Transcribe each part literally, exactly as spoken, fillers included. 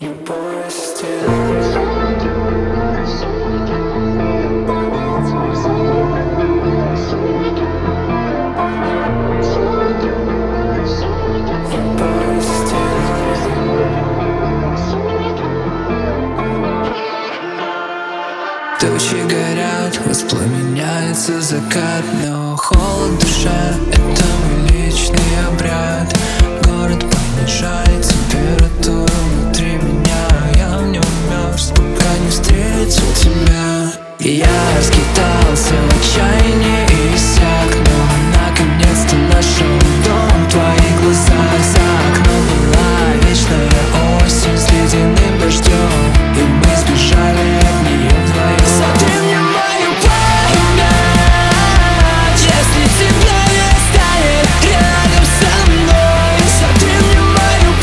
Тучи горят, воспламеняется закат, но холод в душе — это мой личный обряд. Город понижает температуру внутри меня, я в нем мерз, пока не встретил тебя. И я скитался в отчаянии и иссяк, но наконец-то нашел дом. Твои глаза за окном была вечная осень с ледяным дождем, и мы сбежали от нее вдвоем. Смотри мне в мою память, если тебя не станет рядом со мной. Смотри мне в мою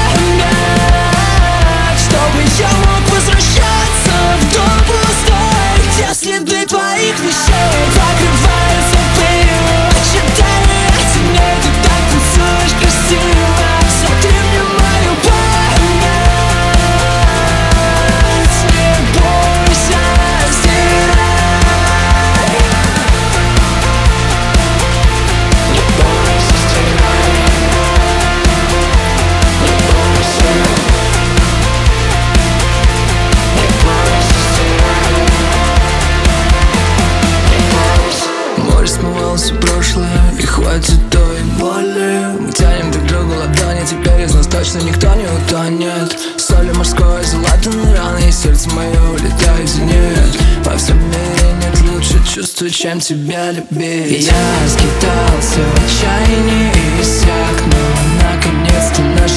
память, чтобы я мог возвращаться в дом пустой, где следы твоих вещей покрываются пылью. Ожидание темнеет, ты так танцуешь красиво. Смотри мне в мою память, не бойся, стирай. Не бойся, стирай. Не бойся. Не бойся, стирай. Не бойся. Море смывало все прошлое, и хватит той боли. Мы тянем друг другу ладони, теперь из нас точно никто не утонет. Солью морской залатаны раны, и сердце мое улетает в зенит. Во всем мире нет лучше чувства, чем тебя любить. И я скитался в отчаянии и иссяк, но наконец-то наш